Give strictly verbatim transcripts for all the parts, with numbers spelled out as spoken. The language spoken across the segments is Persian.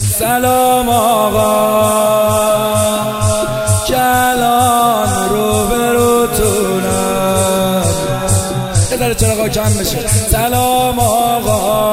سلام آقا کلان رو بروتونم یه ذره چراغا کم بشه. سلام آقا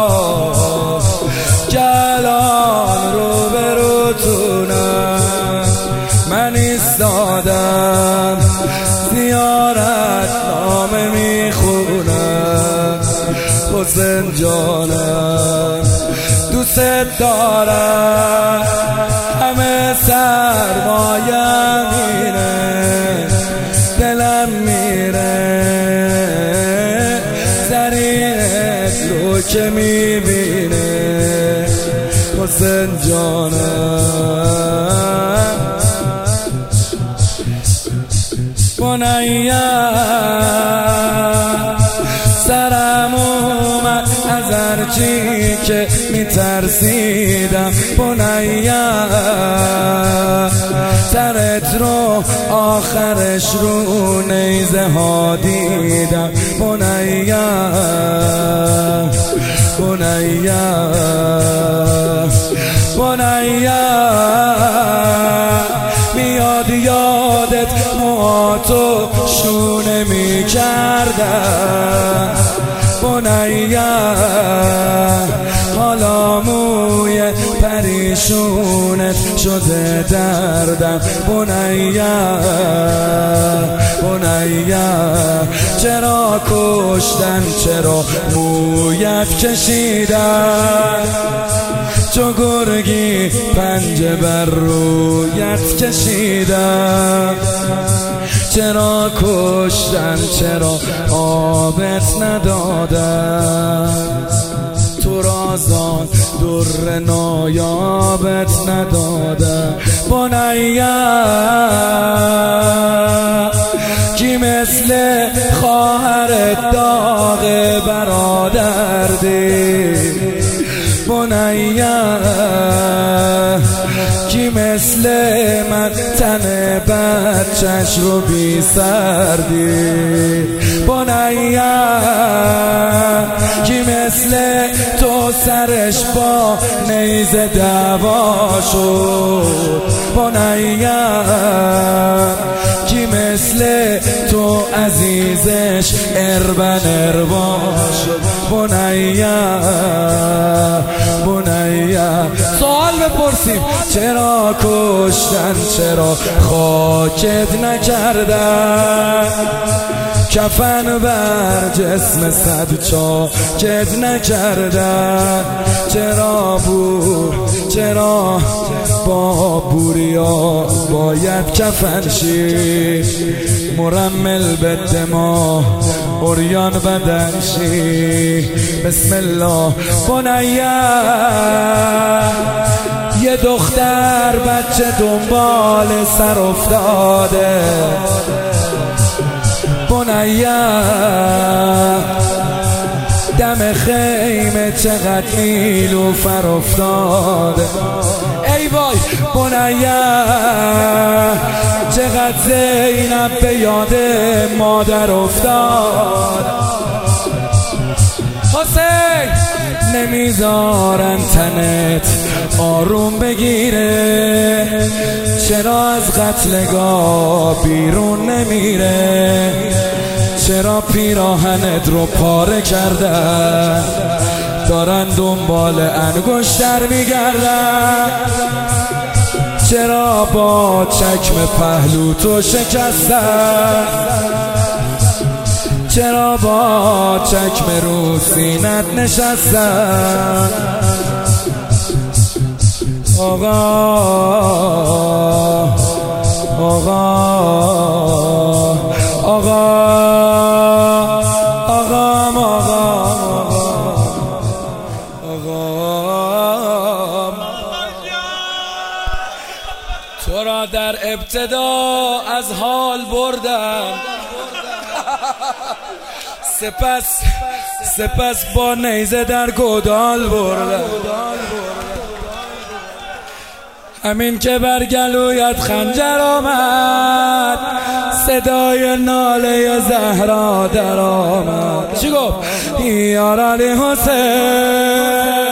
کلان رو بروتونم من ایستادم زیارت نامه میخونم حسین جانم دوست دارم همه سرمایم میره دلم میره زریعت رو که میبینه حسین جانم بنیم سرم اومد از هرچی که میترسیدم بنیم سرت رو آخرش رو نیزه ها دیدم بنیم بنیم بنیم میاد یادت موهاتو شونه میکردم بنیم حالا موی پریشونت شده دردم بنیم بنیم چرا کشتن چرا مویت کشیدن چو گرگی پنجه بر رویت کشیدم چرا کشتن چرا آبت ندادن تو رازان در نایابت ندادن بنیم کی مثل خواهرت داغ برادردی بنیم کی مثل من تن بچش رو بی سردی بنیم کی مثل تو سرش با نیزه دعوا شد بنیم کی مثل تو عزیزش اربن اربا شد بنیم بنیم سوال بپرسیم چرا کشتن چرا خاکت نکردن کفن بر جسم صد چاکت نکردن چرا بور چرا با بوریا باید کفن شی مرمل به دماغ اوریان بدن شی بسم الله بنیم یه دختر بچه دنبال سر افتاده بنیم دم خیمه چقدر نیلوفر افتاده ای وای بنیم چقدر زینب به یاد مادر افتاد حسین نمیذارن تنت آروم بگیره چرا از قتلگاه بیرون نمیره چرا پیراهنت رو پاره کردن دارن دنبال انگشتر میگردن چرا با چکم پهلو تو شکستن چرا با چکم رو سینت نشستن آقا آقا آقا تو را در ابتدا از حال بردم سپس سپس با نیزه در گودال بردم همین که بر گلویت خنجر آمد صدای ناله زهرا در آمد چی گفت یار علی حسین